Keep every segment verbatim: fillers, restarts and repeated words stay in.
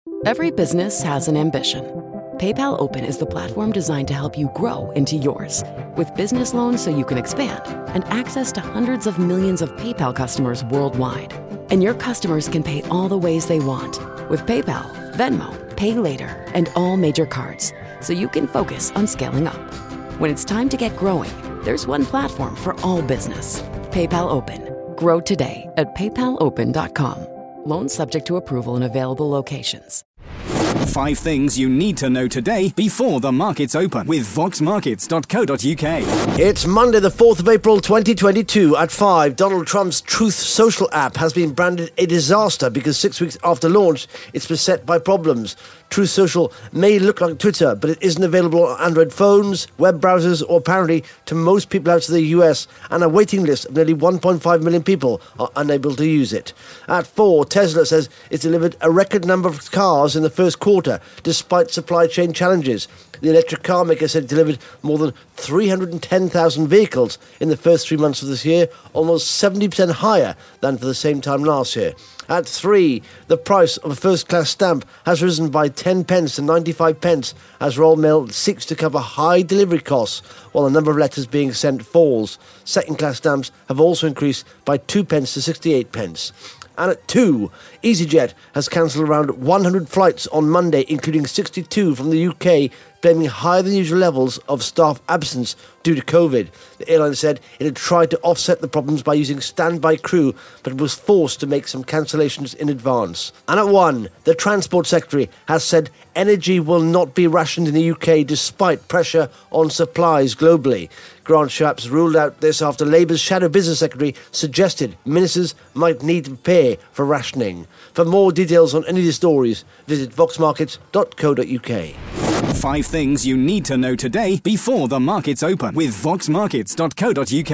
Every business has an ambition. PayPal Open is the platform designed to help you grow into yours. With business loans so you can expand and access to hundreds of millions of PayPal customers worldwide. And your customers can pay all the ways they want with PayPal, Venmo, Pay Later, and all major cards, so you can focus on scaling up. When it's time to get growing, there's one platform for all business. PayPal Open. Grow today at paypal open dot com. Loans subject to approval in available locations. Five things you need to know today before the markets open with vox markets dot co dot uk. It's Monday the fourth of April twenty twenty-two at five. Donald Trump's Truth Social app has been branded a disaster because six weeks after launch, it's beset by problems. Truth Social may look like Twitter, but it isn't available on Android phones, web browsers, or apparently to most people outside the U S, and a waiting list of nearly one point five million people are unable to use it. At four, Tesla says it's delivered a record number of cars in the first quarter, despite supply chain challenges. The electric car maker said it delivered more than three hundred ten thousand vehicles in the first three months of this year, almost seventy percent higher than for the same time last year. At three, the price of a first-class stamp has risen by ten pence to ninety-five pence as Royal Mail seeks to cover high delivery costs while the number of letters being sent falls. Second-class stamps have also increased by two pence to sixty-eight pence. And at two, EasyJet has cancelled around one hundred flights on Monday, including sixty-two from the U K, blaming higher than usual levels of staff absence due to COVID. The airline said it had tried to offset the problems by using standby crew, but was forced to make some cancellations in advance. And at one, the Transport Secretary has said energy will not be rationed in the U K despite pressure on supplies globally. Grant Shapps ruled out this after Labour's Shadow Business Secretary suggested ministers might need to prepare for rationing. For more details on any of these stories, visit vox markets dot co dot uk. Five things you need to know today before the markets open with vox markets dot co dot uk.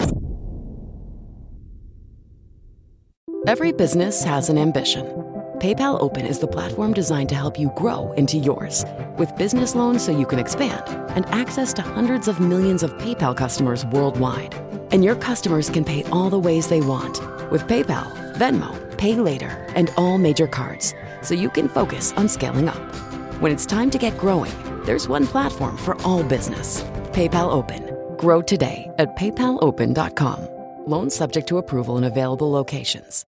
Every business has an ambition. PayPal Open is the platform designed to help you grow into yours. With business loans so you can expand and access to hundreds of millions of PayPal customers worldwide. And your customers can pay all the ways they want with PayPal, Venmo, Pay Later, and all major cards, so you can focus on scaling up. When it's time to get growing, there's one platform for all business. PayPal Open. Grow today at paypal open dot com. Loans subject to approval in available locations.